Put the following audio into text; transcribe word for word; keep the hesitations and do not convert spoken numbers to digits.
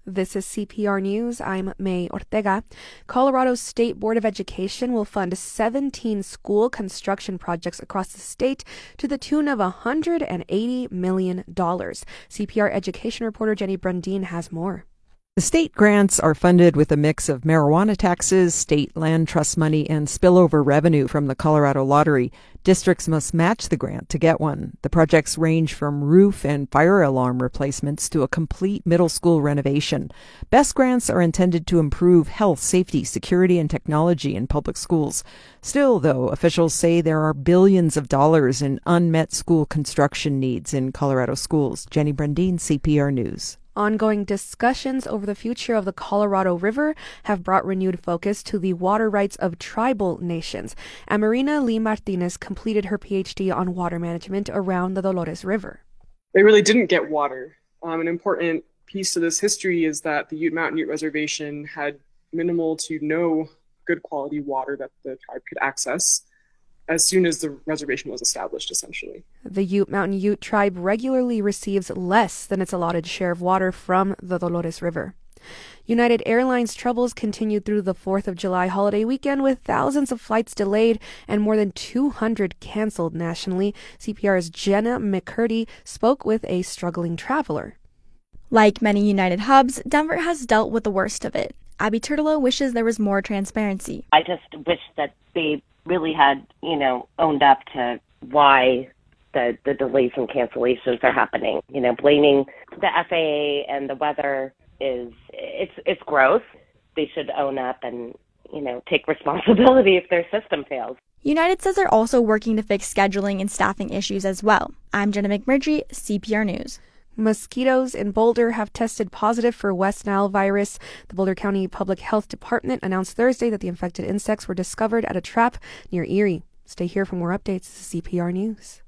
This is C P R News. I'm May Ortega. Colorado State Board of Education will fund seventeen school construction projects across the state to the tune of one hundred eighty million dollars. C P R education reporter Jenny Brundin has more. The state grants are funded with a mix of marijuana taxes, state land trust money, and spillover revenue from the Colorado Lottery. Districts must match the grant to get one. The projects range from roof and fire alarm replacements to a complete middle school renovation. BEST grants are intended to improve health, safety, security, and technology in public schools. Still, though, officials say there are billions of dollars in unmet school construction needs in Colorado schools. Jenny Brundin, C P R News. Ongoing discussions over the future of the Colorado River have brought renewed focus to the water rights of tribal nations. Amarina Lee Martinez completed her P H D on water management around the Dolores River. They really didn't get water. Um, an important piece to this history is that the Ute Mountain Ute Reservation had minimal to no good quality water that the tribe could access as soon as the reservation was established, essentially. The Ute Mountain Ute tribe regularly receives less than its allotted share of water from the Dolores River. United Airlines troubles continued through the fourth of July holiday weekend, with thousands of flights delayed and more than two hundred canceled nationally. C P R's Jenna McCurdy spoke with a struggling traveler. Like many United hubs, Denver has dealt with the worst of it. Abby Turtolo wishes there was more transparency. I just wish that they really had, you know, owned up to why the, the delays and cancellations are happening. You know, blaming the F A A and the weather is, it's it's gross. They should own up and, you know, take responsibility if their system fails. United says they're also working to fix scheduling and staffing issues as well. I'm Jenna McMurtry, C P R News. Mosquitoes in Boulder have tested positive for West Nile virus. The Boulder County Public Health Department announced Thursday that the infected insects were discovered at a trap near Erie. Stay here for more updates. This is C P R News.